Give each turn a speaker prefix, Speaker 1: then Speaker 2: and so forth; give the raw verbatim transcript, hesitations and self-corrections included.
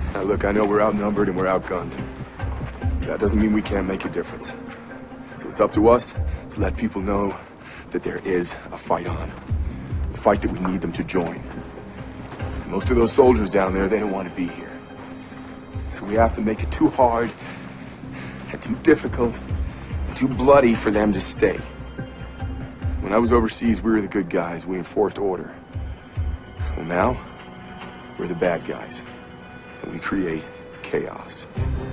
Speaker 1: Now look, I know we're outnumbered and we're outgunned. That doesn't mean we can't make a difference. So it's up to us to let people know that there is a fight on. A fight that we need them to join. And most of those soldiers down there, they don't want to be here. So we have to make it too hard and too difficult and too bloody for them to stay. When I was overseas, we were the good guys. We enforced order. Well, now, we're the bad guys. And we create chaos.